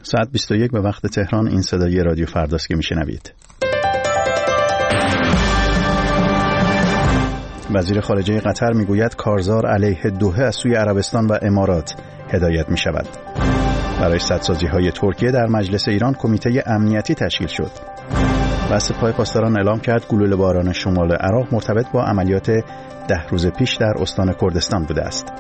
ساعت 21 به وقت تهران. این صدای رادیو فرداست که میشنوید. وزیر خارجه قطر میگوید کارزار علیه دوحه از سوی عربستان و امارات هدایت می شود. برای سدسازی‌های ترکیه در مجلس ایران کمیته امنیتی تشکیل شد. و سپاه پاسداران اعلام کرد گلوله باران شمال عراق مرتبط با عملیات 10 روز پیش در استان کردستان بوده است.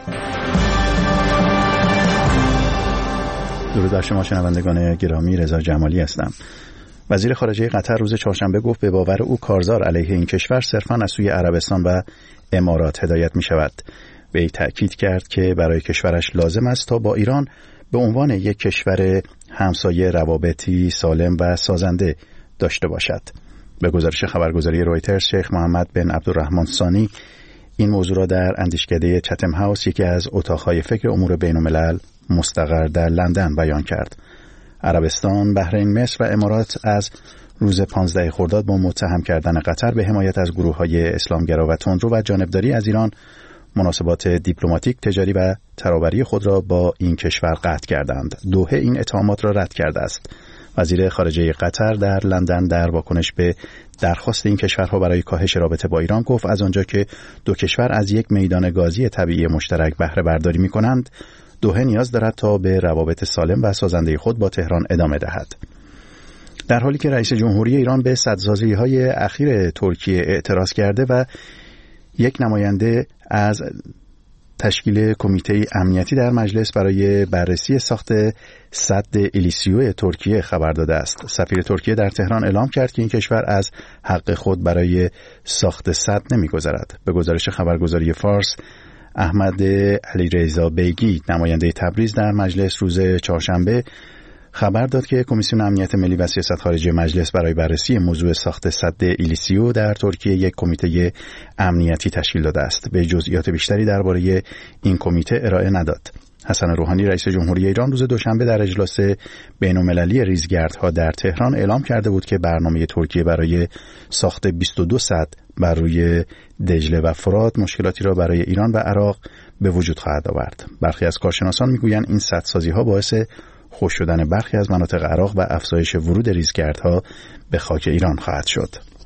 درود بر شما شنوندگان گرامی، رضا جمالی هستم. وزیر خارجه قطر روز چهارشنبه گفت به باور او کارزار علیه این کشور صرفاً از سوی عربستان و امارات هدایت می شود. وی تأکید کرد که برای کشورش لازم است تا با ایران به عنوان یک کشور همسایه روابطی سالم و سازنده داشته باشد. به گزارش خبرگزاری رویترز، شیخ محمد بن عبدالرحمن ثانی این موضوع را در اندیشکده چتم هاوس، یکی از اتاقهای فکر امور بین الملل مستقر در لندن بیان کرد. عربستان، بحرین، مصر و امارات از روز 15 خرداد با متهم کردن قطر به حمایت از گروه‌های اسلامگرا و تندرو و جانبداری از ایران مناسبات دیپلماتیک، تجاری و ترابری خود را با این کشور قطع کردند. دوحه این اتهامات را رد کرده است. وزیر خارجه قطر در لندن در واکنش به درخواست این کشورها برای کاهش رابطه با ایران گفت از آنجا که دو کشور از یک میدان گازی طبیعی مشترک بهره برداری می‌کنند، دوحه نیاز دارد تا به روابط سالم و سازنده خود با تهران ادامه دهد. در حالی که رئیس جمهوری ایران به سدسازی‌های اخیر ترکیه اعتراض کرده و یک نماینده از تشکیل کمیته امنیتی در مجلس برای بررسی ساخت سد الیسیو ترکیه خبر داده است. سفیر ترکیه در تهران اعلام کرد که این کشور از حق خود برای ساخت سد نمی‌گذرد. به گزارش خبرگزاری فارس، احمد علیرضا بیگی، نماینده تبریز در مجلس، روز چهارشنبه خبر داد که کمیسیون امنیت ملی و سیاست خارجی مجلس برای بررسی موضوع ساخت سد الیسیو در ترکیه یک کمیته امنیتی تشکیل داده است. به جزئیات بیشتری درباره این کمیته ارائه نداد. حسن روحانی رئیس جمهوری ایران روز دوشنبه در اجلاس بین‌المللی ریزگردها در تهران اعلام کرده بود که برنامه ترکیه برای ساخت 22 سد بر روی دجله و فرات مشکلاتی را برای ایران و عراق به وجود خواهد آورد. برخی از کارشناسان میگویند این سدسازی‌ها باعث خشک شدن برخی از مناطق عراق و افزایش ورود ریزگردها به خاک ایران خواهد شد.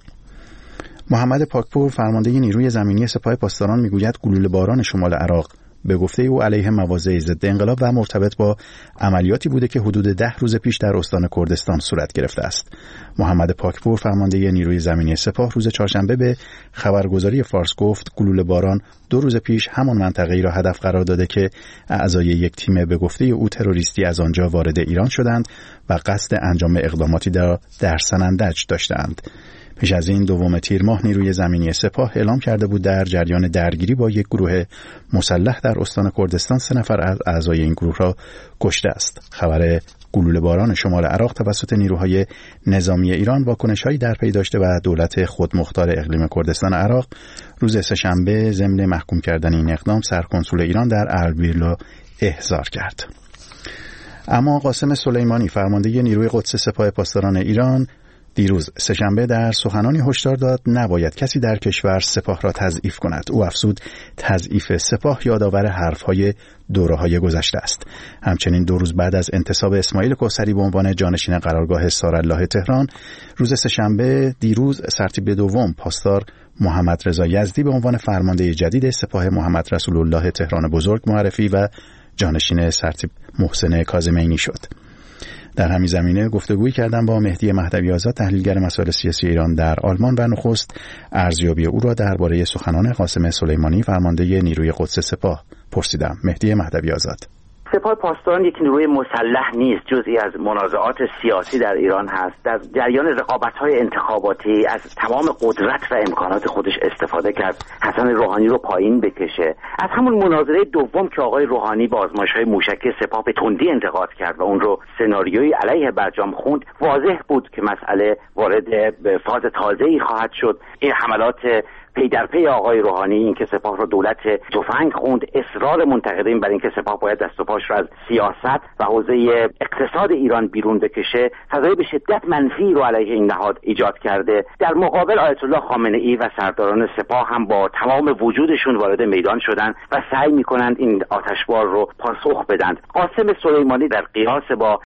محمد پاکپور، فرمانده نیروی زمینی سپاه پاسداران، میگوید گلوله باران شمال عراق به گفته او علیه مواضع ضد انقلاب و مرتبط با عملیاتی بوده که حدود 10 روز پیش در استان کردستان صورت گرفته است. محمد پاکپور، فرمانده نیروی زمینی سپاه، روز چهارشنبه به خبرگزاری فارس گفت گلوله باران 2 روز پیش همان منطقه‌ای را هدف قرار داده که اعضای یک تیم به گفته او تروریستی از آنجا وارد ایران شدند و قصد انجام اقداماتی در سنندج داشتند. پیش از این دوم تیر ماه نیروی زمینی سپاه اعلام کرده بود در جریان درگیری با یک گروه مسلح در استان کردستان 3 نفر از اعضای این گروه را کشته است. خبر گلوله باران شمال عراق توسط نیروهای نظامی ایران واکنش‌هایی در پی داشته و دولت خودمختار اقلیم کردستان عراق روز سه‌شنبه ضمن محکوم کردن این اقدام سرکنسول ایران در اربیل را احضار کرد. اما قاسم سلیمانی، فرمانده نیروی قدس سپاه پاسداران ایران، دیروز سه‌شنبه در سخنانی هشدار داد نباید کسی در کشور سپاه را تضعیف کند. او افزود تضعیف سپاه یادآور حرف‌های دوره‌های گذشته است. همچنین 2 روز بعد از انتصاب اسماعیل کوثری به عنوان جانشین قرارگاه سارالله تهران، روز سه‌شنبه دیروز سرتیپ دوم پاسدار محمد رضا یزدی به عنوان فرمانده جدید سپاه محمد رسول الله تهران بزرگ معرفی و جانشین سرتیپ محسن کاظمینی شد. در همین زمینه گفتگویی کردم با مهدی مهدوی آزاد، تحلیلگر مسائل سیاسی ایران در آلمان، و نخست ارزیابی او را درباره سخنان قاسم سلیمانی، فرمانده نیروی قدس سپاه، پرسیدم. مهدی مهدوی آزاد: سپاه پاسداران یک نیروی مسلح نیست، جزئی از منازعات سیاسی در ایران هست. در جریان رقابت‌های انتخاباتی از تمام قدرت و امکانات خودش استفاده کرد حسن روحانی رو پایین بکشه. از همون مناظره دوم که آقای روحانی با آزمایش‌های موشکی سپاه به تندی انتقاد کرد و اون رو سناریویی علیه برجام خوند، واضح بود که مسئله وارد فاز تازه‌ای خواهد شد. این حملات پی در پی آقای روحانی، این که سپاه را دولت تفنگ خوند، اصرار منتقدین بر این که سپاه باید دست و پاش را از سیاست و حوزه اقتصاد ایران بیرون بکشه، فضای به شدت منفی رو علیه این نهاد ایجاد کرده. در مقابل آیت الله خامنه‌ای و سرداران سپاه هم با تمام وجودشون وارد میدان شدن و سعی میکنند این آتشبار رو پاسخ بدن. قاسم سلیمانی در قیاس با